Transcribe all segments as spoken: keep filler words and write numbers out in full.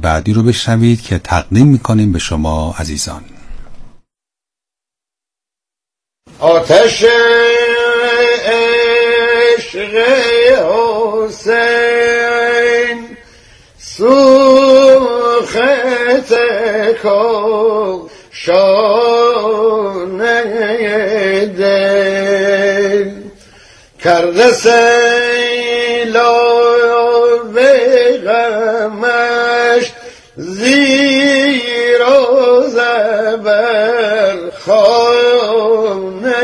بعدی رو بشنوید که تقدیم میکنیم به شما عزیزان. آتش عشق حسین سوخت کاشانه دل کرده سیلاب غمش زیر و زبر خانه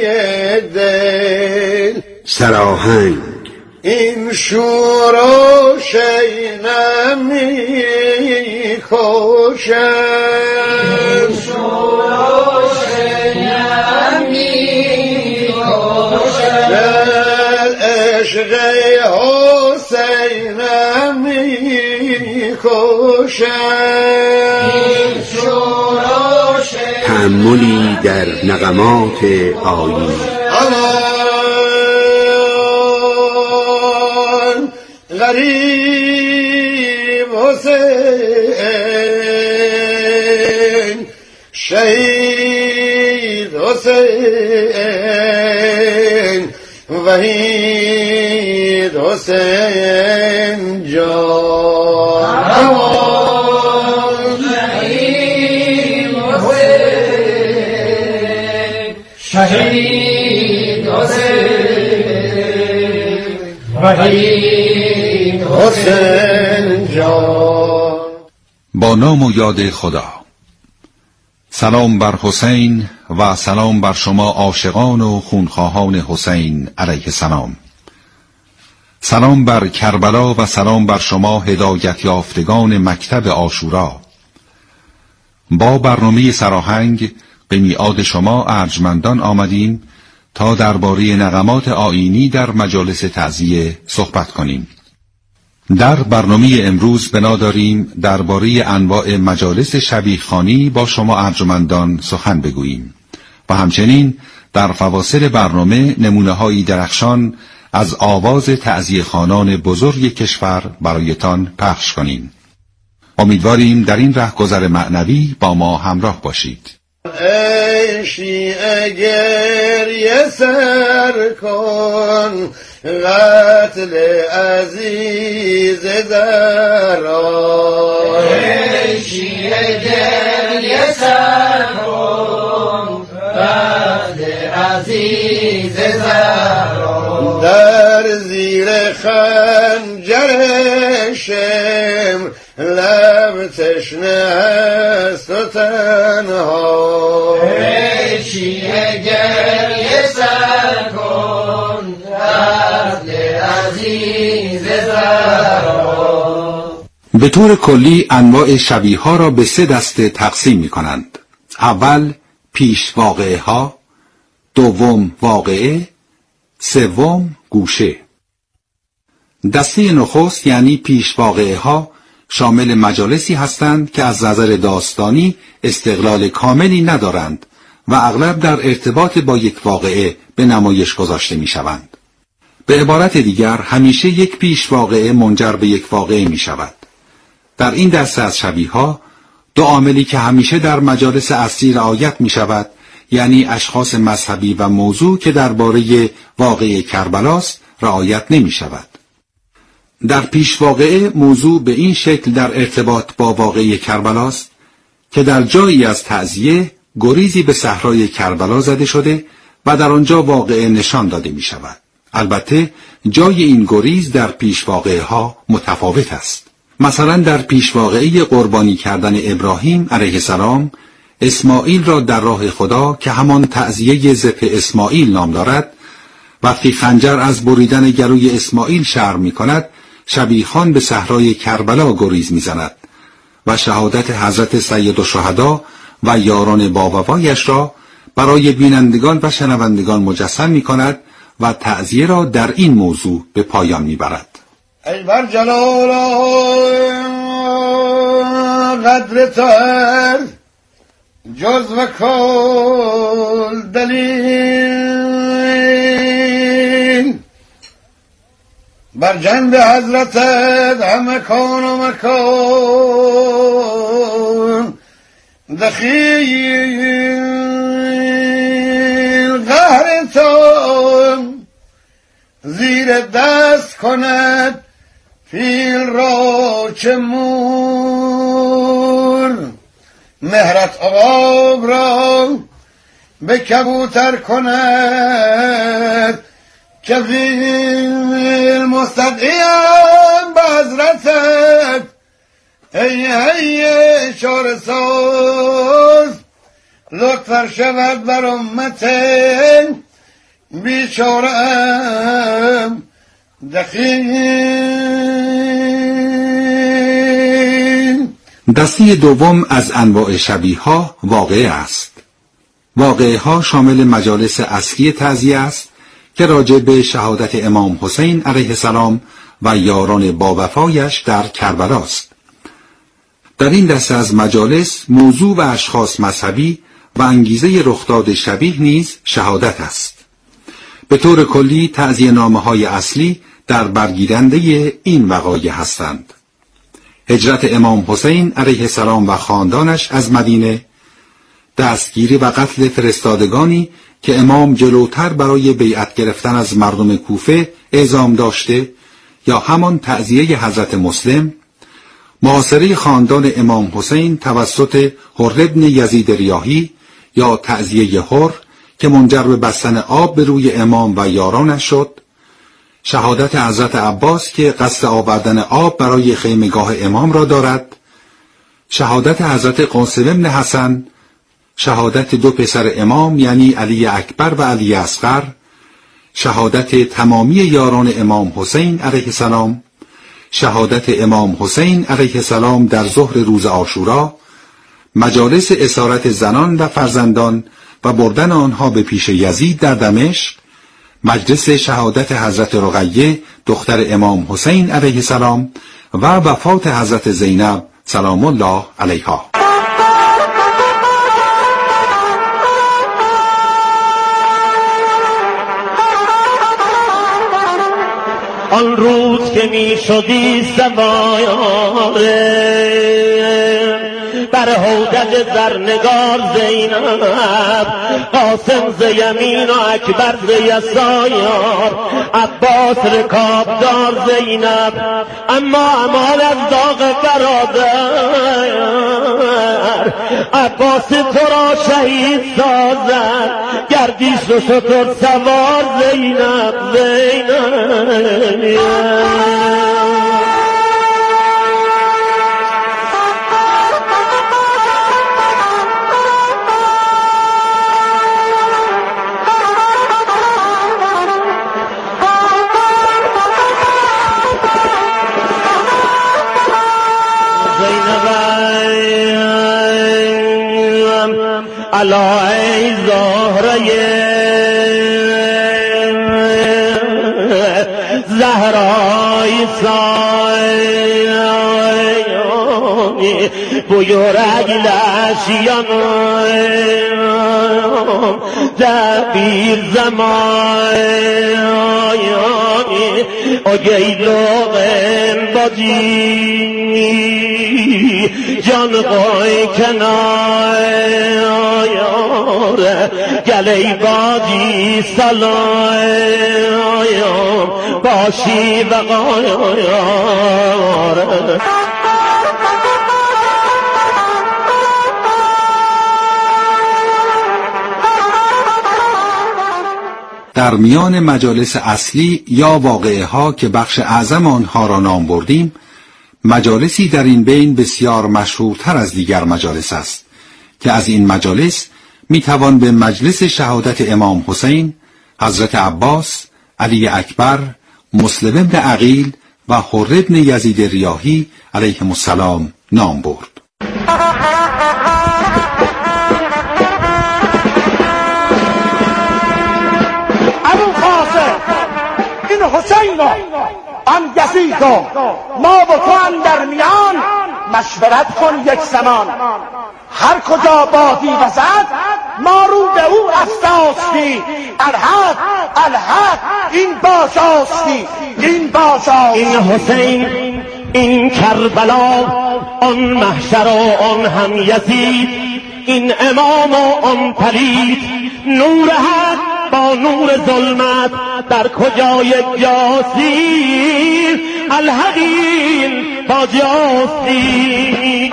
دل. سراهنگ این شور و شینم می کشم، این شور و شینم می کشم، عشق حسینم می کشم، این شور و شینم. تأملی در نغمات آیین. غریب حسین شهید حسین وحید حسین جان. غریب حسین شهید حسین وحید حسین جان. با نام و یاد خدا. سلام بر حسین و سلام بر شما عاشقان و خونخواهان حسین علیه السلام. سلام بر کربلا و سلام بر شما هدایت یافتگان مکتب عاشورا. با برنامه سراهنگ به میعاد شما ارجمندان آمدیم تا درباره نغمات آیینی در مجالس تعزیه صحبت کنیم. در برنامه امروز بنا داریم درباره انواع مجالس شبیه‌خوانی با شما ارجمندان سخن بگوییم و همچنین در فواصل برنامه نمونه‌هایی درخشان از آواز تعزیه خوانان بزرگ کشور برایتان پخش کنیم. امیدواریم در این رهگذر معنوی با ما همراه باشید. ای شیعه گریه سر کن قتل عزیز زهرا. ای شیعه گریه سر کن قتل عزیز زهرا. در زیر خنجر شمر لب تشنه است و تنها. ای شیعه گریه سر کن قتل عزیز زهرا. به طور کلی انواع شبیه ها را به سه دسته تقسیم می کنند. اول پیش واقعه ها، دوم واقعه، سوم گوشه. دسته نخست یعنی پیش واقعه ها شامل مجالسی هستند که از نظر داستانی استقلال کاملی ندارند و اغلب در ارتباط با یک واقعه به نمایش گذاشته می شوند. به عبارت دیگر همیشه یک پیش واقعه منجر به یک واقعه می شود. در این دسته از شبیه ها دو عاملی که همیشه در مجالس اصلی رعایت می شود، یعنی اشخاص مذهبی و موضوع که درباره واقعه کربلاست رعایت نمی شود. در پیش واقعه موضوع به این شکل در ارتباط با واقعه کربلاست که در جایی از تعزیه گریزی به صحرای کربلا زده شده و در آنجا واقعه نشان داده می شود. البته جای این گریز در پیش واقعه ها متفاوت است. مثلا در پیش واقعه قربانی کردن ابراهیم علیه السلام، اسماعیل را در راه خدا که همان تعزیه ذبح اسماعیل نام دارد، وقتی خنجر از بریدن گلوی اسماعیل شرم می کند، شبیخان به صحرای کربلا گریز می زند و شهادت حضرت سید الشهدا و یاران باوفایش را برای بینندگان و شنوندگان مجسم می کند و تعزیه را در این موضوع به پایان می برد. ای بر جلال قدر تر جز و کل دلیل، بر جنب حضرتت همه کان و مکان دخیل قهر تو زیر دست کند فیل را چه مور مهرت عقاب را به کبوتر کند که فیل مستدعیم به حضرتت ای ای اشاره ساز لطفر شود بر امت بیچاره ام دخیل. دسته دوم از انواع شبیه ها واقعه است. واقعه ها شامل مجالس اصلی تعزیه است که راجع به شهادت امام حسین علیه السلام و یاران باوفایش در کربلا است. در این دسته از مجالس موضوع و اشخاص مذهبی و انگیزه رخداد شبیه نیز شهادت است. به طور کلی تعزیه‌نامه‌های اصلی در برگیرنده این وقایع هستند: هجرت امام حسین علیه السلام و خاندانش از مدینه، دستگیری و قتل فرستادگانی که امام جلوتر برای بیعت گرفتن از مردم کوفه اعزام داشته، یا همان تعزیه حضرت مسلم، محاصره خاندان امام حسین توسط حر ابن یزید ریاحی یا تعزیه حر که منجر به بستن آب به روی امام و یارانش شد، شهادت حضرت عباس که قصد آوردن آب برای خیمگاه امام را دارد، شهادت حضرت قاسم ابن حسن، شهادت دو پسر امام یعنی علی اکبر و علی اصغر، شهادت تمامی یاران امام حسین علیه السلام، شهادت امام حسین علیه السلام در ظهر روز عاشورا، مجالس اسارت زنان و فرزندان و بردن آنها به پیش یزید در دمشق، مجلس شهادت حضرت رقیه دختر امام حسین علیه السلام و وفات حضرت زینب سلام الله علیها. آن روز که می شدی سواره بر هودج زرنگار زینب، قاسم ز یمین و اکبر ز یسار، عباس رکابدار زینب، اما امال از داغ برادر عباس تو را شهید سازد، گردیش و شتر سوار زینب زینب. علا ای زهره زهرای سایه بویرگ لشیان دبیر زمای اگیلوغن بادی جان قای کنایاره گلی بادی سلایم باشی و قایاره. در میان مجالس اصلی یا واقعه ها که بخش اعظم آنها را نام بردیم، مجالسی در این بین بسیار مشهورتر از دیگر مجالس است که از این مجالس میتوان به مجلس شهادت امام حسین، حضرت عباس، علی اکبر، مسلم بن عقیل و حر ابن یزید ریاحی علیهم السلام نام برد. حسین آن یزید ما و تو اندر میان مشورت کن یک زمان، هر کجا بادی وزد ما رو به او افراستی، الحق الحق این باشاستی این باشاستی. این حسین این کربلا آن محشر و آن هم یزید، این امام و آن پلید، نور حق با نور ظلمت در کجا یک جاسی، الحقین با جاسی.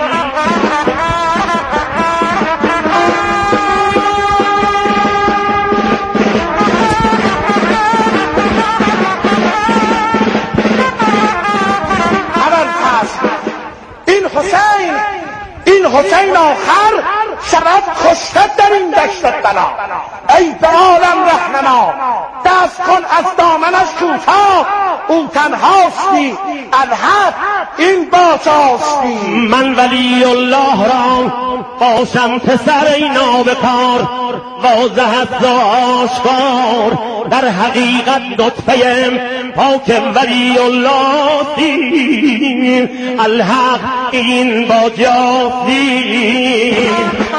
حسین این حسین آخر شود کشته در این دشت بلا. ای به عالم رهنما دست کن از دامنش کوتاه، او تنهاستی الحق این باجاستی. من ولی الله را باشم پسر ای نابکار، واضح است و آشکار در حقیقت نطفه پاک ولی الله دی، الحق این باجاستی.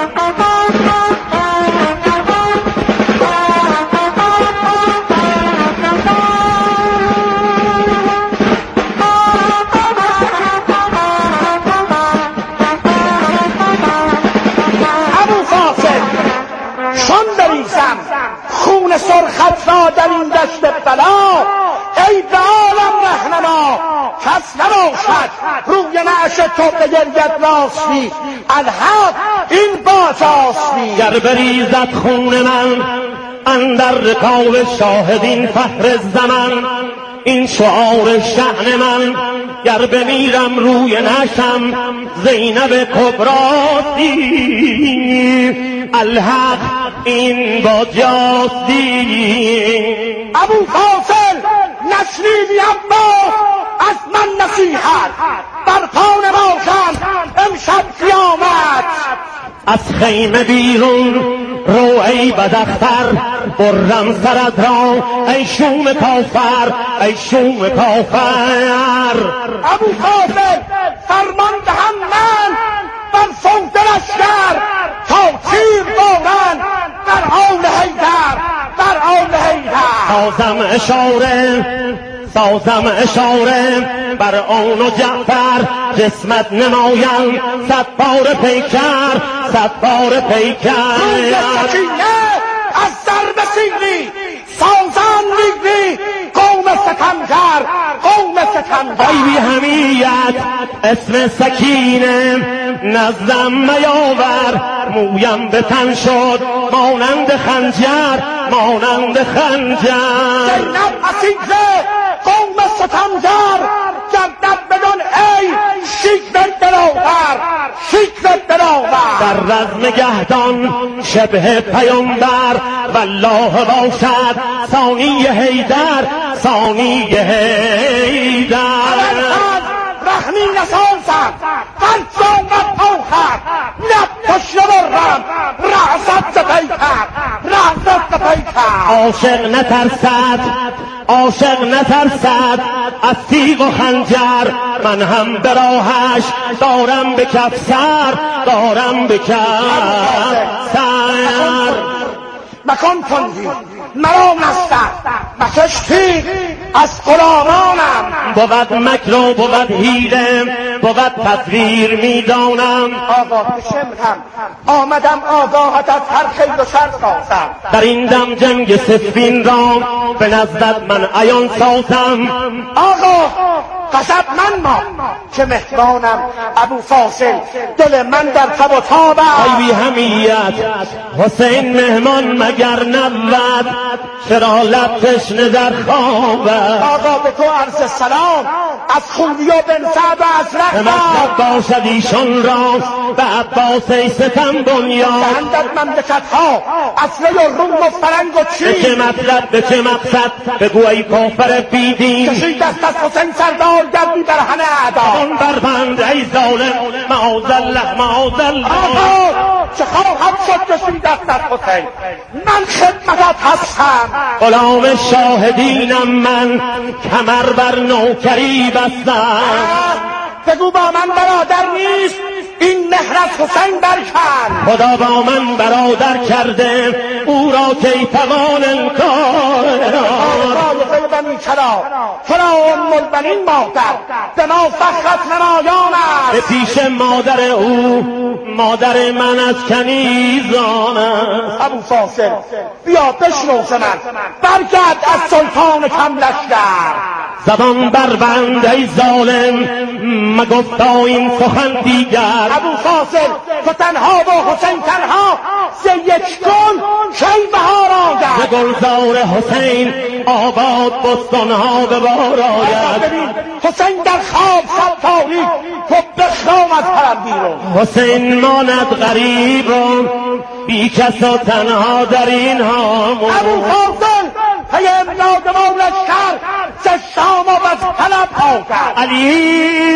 خون سرخت را در این دشت بلا، ای به عالم رهنما کس نباشد روی نعش تو بگرید راستی، الحق این باجاستی. گر بریزد خون من اندر رکاب شاهدین فخر زمن، این شعار شأن من، گر بمیرم روی نشم زینب کبراسی، الحق این باجاستی. ابو فاصل نشنیدی اما از من نصیحت، بر پا نباشم امشب قیامت. از خیمه بیرون رو ای بداختر، برم سرت را ای شوم کافر، ای شوم کافر. ابو فاصل فرمان دهم من بر صوت لشکر، تا تیر بارن در آن حیدر، در آن حیدر. سازم اشاره سازم اشاره بر آن و جعفر، جسمت نمایم صد بار پیکر، صد بار پیکر. روی سکینه از ضرب سیلی سازن میگی قوم ستمگر، قوم ستمگر. ای بی حمیت اسم سکینه نزدم میاور، مویم به تن شد مانند خنجر، مانند خنجر. زینب اسیره قوم ستمگر، گردد بدون ای شکل دلاور، شکل دلاور. در رزم گهدان شبه پیامبر، والله باشد ثانی حیدر، ثانی حیدر. رحمی نسازم قلب آمد آخر، لب پشت برم رعصت پیکر، رعصت پیکر. عاشق نترسد عاشق نترسد از تیغ و خنجر، من هم به راهش دارم به کف سر، دارم به کف سر. مکن تندی مرا نستد مکش تیغ از غلامانم، بود مکر و بود حیله بود تدبیر میدانم. آقا بشمرم آمدم آگاهت از هر خیر و شر سازم، در این دم جنگ صفین را به نزدت من عیان سازم. آقا قصد من ما که مهمانم ابو فاصل، دل من در تب و تاب است. ای بی حمیت حسین مهمان مگر نبود، چرا لب تشنه در خواب است. آقا به تو عرض سلام از خوبی و بن سعد و از رحمت باشد ایشان را به عباس ای ستم بنیاد. بندد مملکت ها اصله و روم و فرنگ و چین، به چه مطلب به چه مقصد بگو ای کافر بیدین. کشید دست از حسین سردار گردی بر همه اعدا، آن بربند ای ظالم معاذالله معاذالله. آقا چه خواهد شد کشید دست از حسین، من خدمتت هستم. غلام شاهدینم من، کمر بر نوکری بستم. بگو با من برادر نیست این مهر از حسین برکن. خدا با من برادر کرده او را کی توان انکار. بنی چرا چرا ام البنین مادر به ما فخرت نمایان است. به پیش مادر او مادر من از کنیزان است. ابو فاصل بیا بشنو ز من، برگرد از سلطان کم لشکر. زبان بربند ای ظالم مگفتا این سخن دیگر. ابو فاصل تو تنها و حسین تنها ز یک گل کی بهار آید. ز گلزار حسین آباد بستانها به بار آید. ببین حسین در خواب شب تاریک تو بخرام از حرم بیرون. حسین ماند غریب و بی کس و تنها در این هامون. ابو فاصل پی امداد ما لشکر ز شام و از طلب ها کرد. علی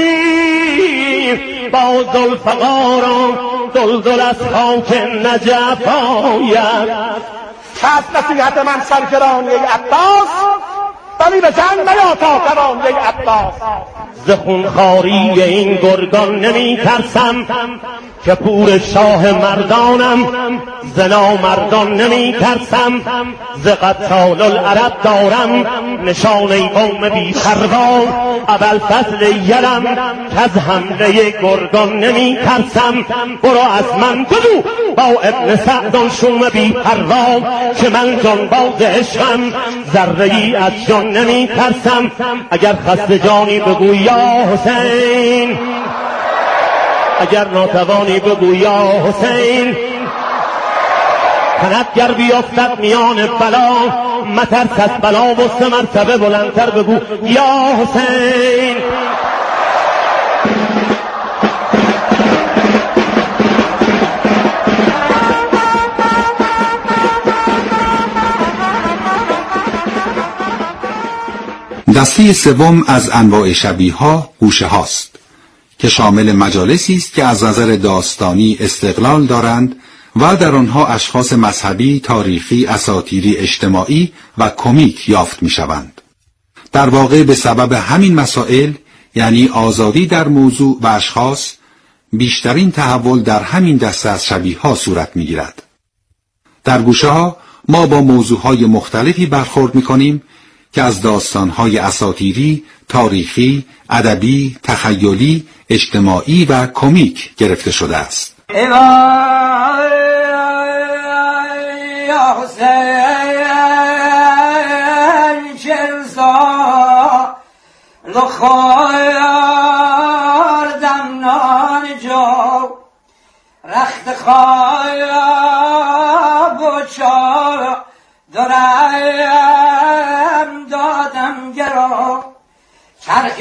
با ذوالفقار و دلدل از خاک نجف آید. که از نصیحت من سرگرانی ای عباس، ولی به جنگ میا تا توانی ای عباس. ز خونخواری این گرگان نمی ترسم که پور شاه مردانم. ز نامردان نمی ترسم ز قتال العرب دارم نشانه قوم بی پروا. ابوالفضل یلم که از حمله گرگان نمی ترسم. برو از من بگو با ابن سعدان شوم بی پروا که من جانباز عشقم ذره ای از جان نمی ترسم. اگر خسته جانی بگو یا حسین، اگر ناتوانی بگو یا حسین. تنت گر بیفتد میان بلا مترس از بلا و سه مرتبه بلندتر بگو یا حسین. دسته سوم از انواع شبیه ها گوشه هاست که شامل مجالسی است که از نظر داستانی استقلال دارند و در آنها اشخاص مذهبی، تاریخی، اساطیری، اجتماعی و کمیک یافت می‌شوند. در واقع به سبب همین مسائل، یعنی آزادی در موضوع و اشخاص، بیشترین تحول در همین دسته از شبیه ها صورت می‌گیرد. در گوشه ها ما با موضوعهای مختلفی برخورد می‌کنیم که از داستانهای اساطیری، تاریخی، ادبی، تخیلی، اجتماعی و کمیک گرفته شده است. یا حسین چرزا لخوردم نان جو رخت خواب و چار درم دادم گرا چرخ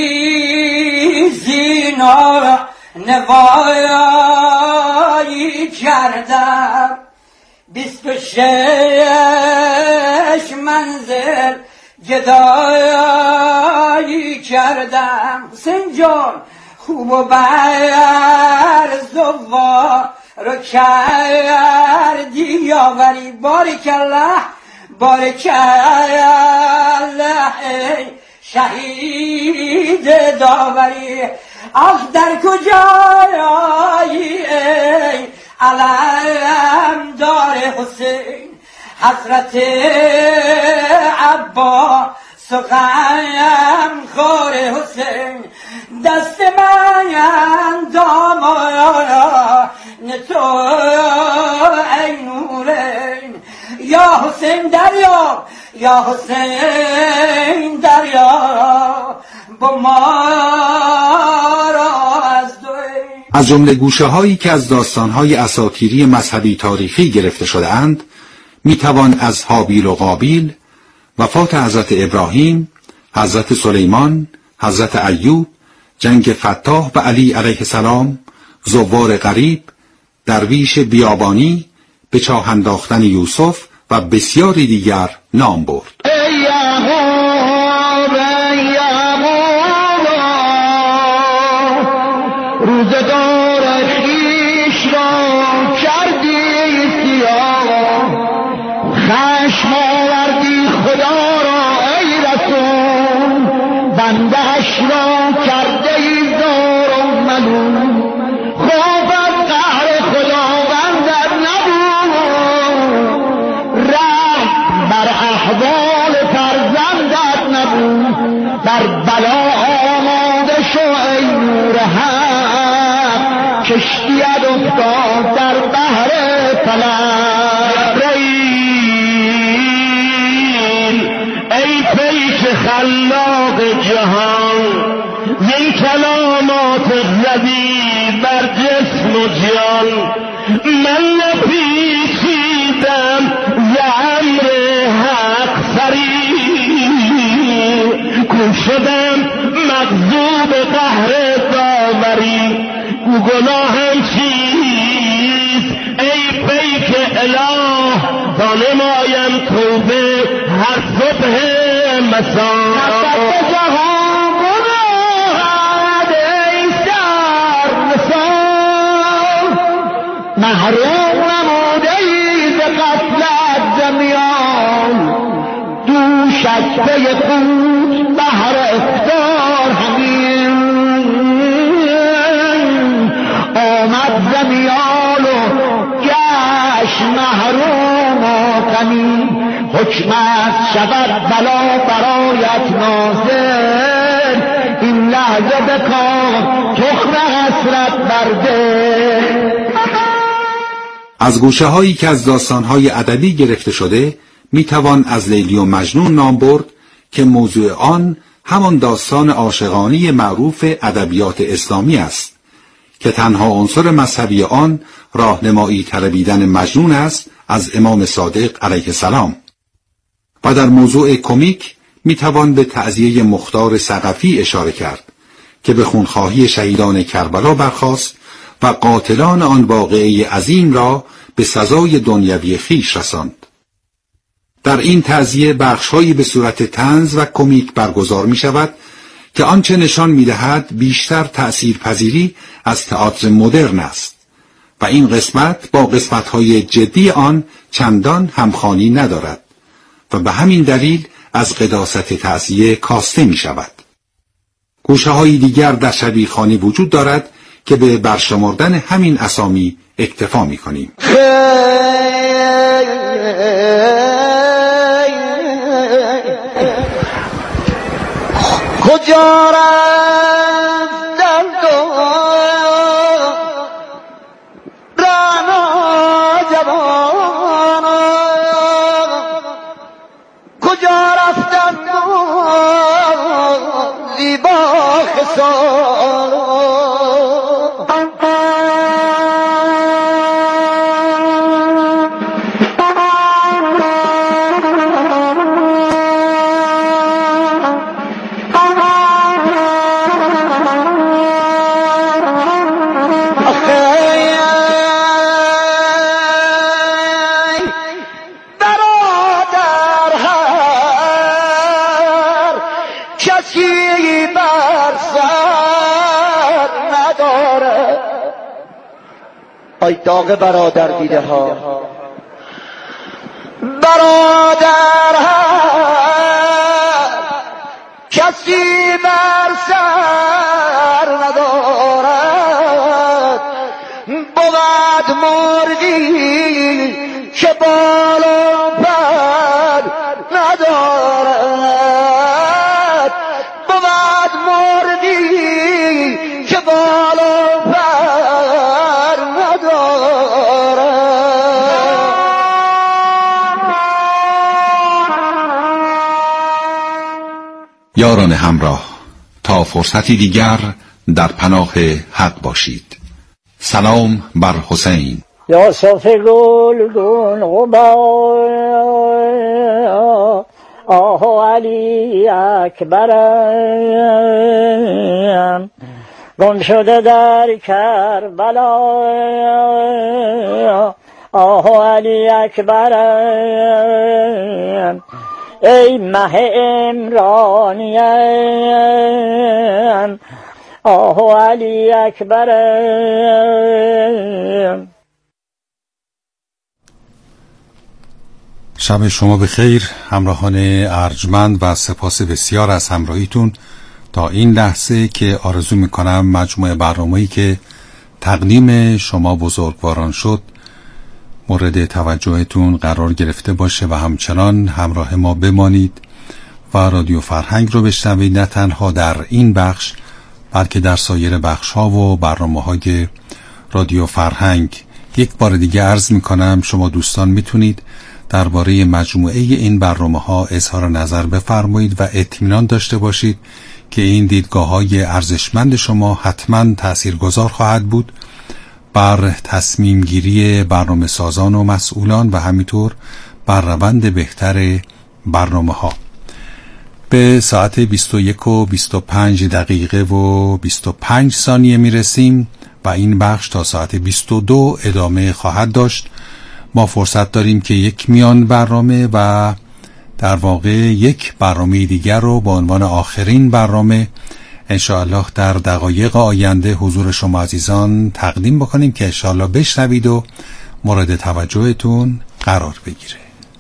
ریزی نار نوایی کردم بیست و شش منزل گدایی کردم. حسین جان خوب و بر زوا رو کردی یاوری بارکالله بارکالله ای شهید داوری. آخ در کجایی ای علم دار حسین حضرت عباس و غم خور حسین دست من دامان تو ای نورین. یا حسین دریا یا حسین دریا با ما را از دوی. از جمله گوشه هایی که از داستانهای اساطیری مذهبی تاریخی گرفته شده اند می توان از هابیل و قابیل، وفات حضرت ابراهیم، حضرت سلیمان، حضرت ایوب، جنگ فتاح و علی علیه السلام، زوار غریب، درویش بیابانی، به چاه انداختن یوسف و بسیاری دیگر نام برد. بر کشتیت افتاد در بحر فلک. ای پیک خلاق جهان، زین کلامات زدی بر جسم و جان. من نپیچیدم ز امر حق سری، کو شدم مغضوب قهر داوری. گو گناهم چیست ای پیک اله، تا نمایم توبه هر صبح مسا. محروم نموده ای ز غفلت زمیان، دوشت پی قوت بهر افطار همین. آمد زمیان و گشت محروم و غمی، حکمت شود بلا برایت نازل. این لحظه بکار تخم حسرت برده. از گوشه هایی که از داستان های ادبی گرفته شده می توان از لیلی و مجنون نام برد که موضوع آن همان داستان عاشقانه معروف ادبیات اسلامی است که تنها عنصر مذهبی آن راهنمایی طلبیدن مجنون است از امام صادق علیه السلام. و در موضوع کمیک می توان به تعزیه مختار ثقفی اشاره کرد که به خونخواهی شهیدان کربلا برخاست و قاتلان آن واقعه عظیم را به سزای دنیوی خویش رساند. در این تعزیه بخش‌هایی به صورت طنز و کمیک برگزار می شود که آنچه نشان می دهد بیشتر تأثیرپذیری از تئاتر مدرن است و این قسمت با قسمت‌های جدی آن چندان همخوانی ندارد و به همین دلیل از قداست تعزیه کاسته می شود. گوشه‌های دیگر در شبیه‌خوانی وجود دارد که به برشمردن همین اسامی اکتفا می کنیم. کجا رفتن تو رانا جوانا، کجا رفتن تو زیبا خسارا. ای داغ برادر دیده ها، برادر کسی بر سر ندارد. بود مرغی که بال و پر ندارد، بود مرغی که بال و پر یاران همراه، تا فرصتی دیگر در پناه حق باشید. سلام بر حسین. یوسف گلگون غبا، آه علی اکبرم، گم شده در کربلا، آه علی اکبرم. ای مه عمرانیم، آه علی اکبرم. شب شما بخیر همراهان ارجمند و سپاس بسیار از همراهیتون تا این لحظه که آرزو میکنم مجموعه برنامه‌ای که تقدیم شما بزرگواران شد مورد توجهتون قرار گرفته باشه و همچنان همراه ما بمانید و رادیو فرهنگ رو بشنوید، نه تنها در این بخش بلکه در سایر بخش‌ها و برنامه‌های رادیو فرهنگ. یک بار دیگه عرض میکنم شما دوستان میتونید درباره مجموعه این برنامه‌ها اظهار نظر بفرمایید و اطمینان داشته باشید که این دیدگاه‌های ارزشمند شما حتما تاثیرگذار خواهد بود بر تصمیم گیری برنامه سازان و مسئولان و همینطور بر روند بهتر برنامه‌ها. به ساعت بیست و یک و بیست و پنج دقیقه و بیست و پنج ثانیه میرسیم و این بخش تا ساعت بیست و دو ادامه خواهد داشت. ما فرصت داریم که یک میان برنامه و در واقع یک برنامه دیگر رو با عنوان آخرین برنامه انشاءالله در دقایق آینده حضور شما عزیزان تقدیم بکنیم که انشاءالله بشنوید و مورد توجهتون قرار بگیره.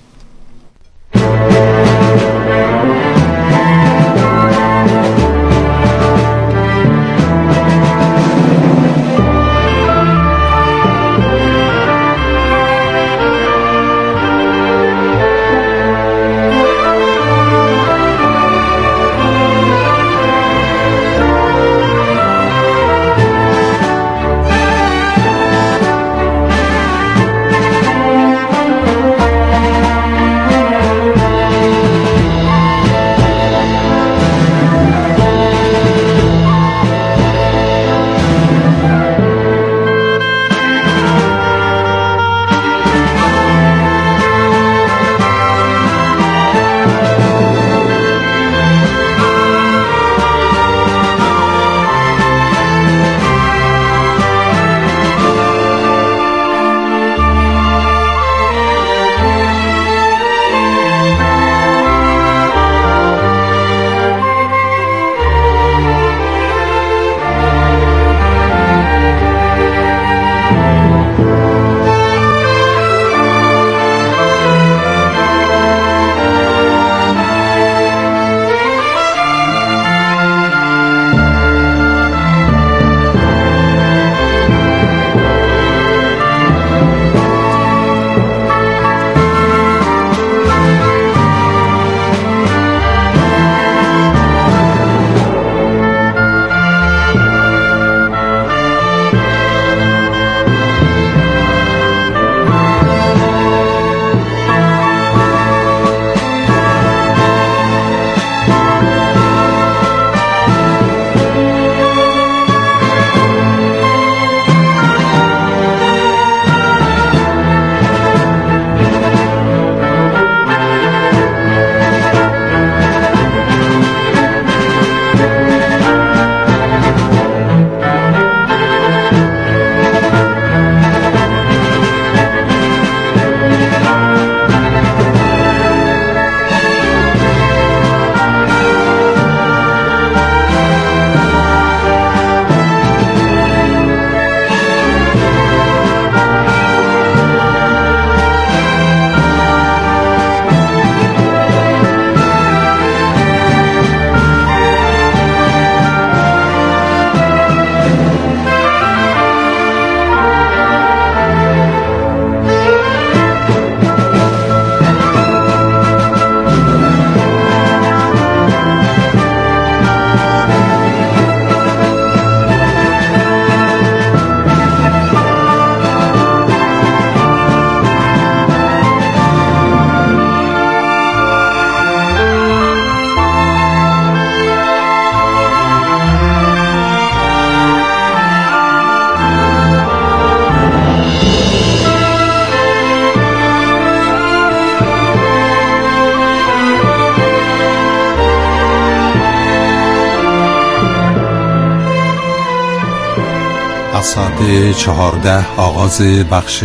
ساعت چهارده آغاز بخش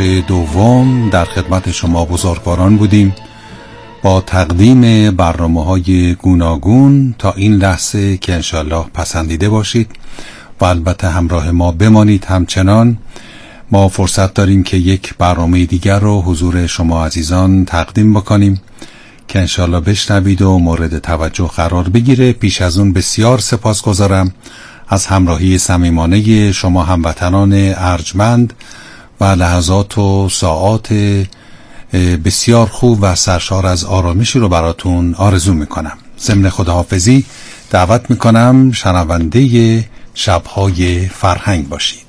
دوم در خدمت شما بزرگواران بودیم با تقدیم برنامه‌های گوناگون تا این لحظه که انشالله پسندیده باشید و البته همراه ما بمانید. همچنان ما فرصت داریم که یک برنامه دیگر رو حضور شما عزیزان تقدیم بکنیم که انشالله بشنوید و مورد توجه قرار بگیره. پیش از اون بسیار سپاسگزارم از همراهی صمیمانه شما هموطنان ارجمند و لحظات و ساعات بسیار خوب و سرشار از آرامشی رو براتون آرزو میکنم. ضمن خداحافظی دعوت میکنم شنونده شب‌های فرهنگ باشید.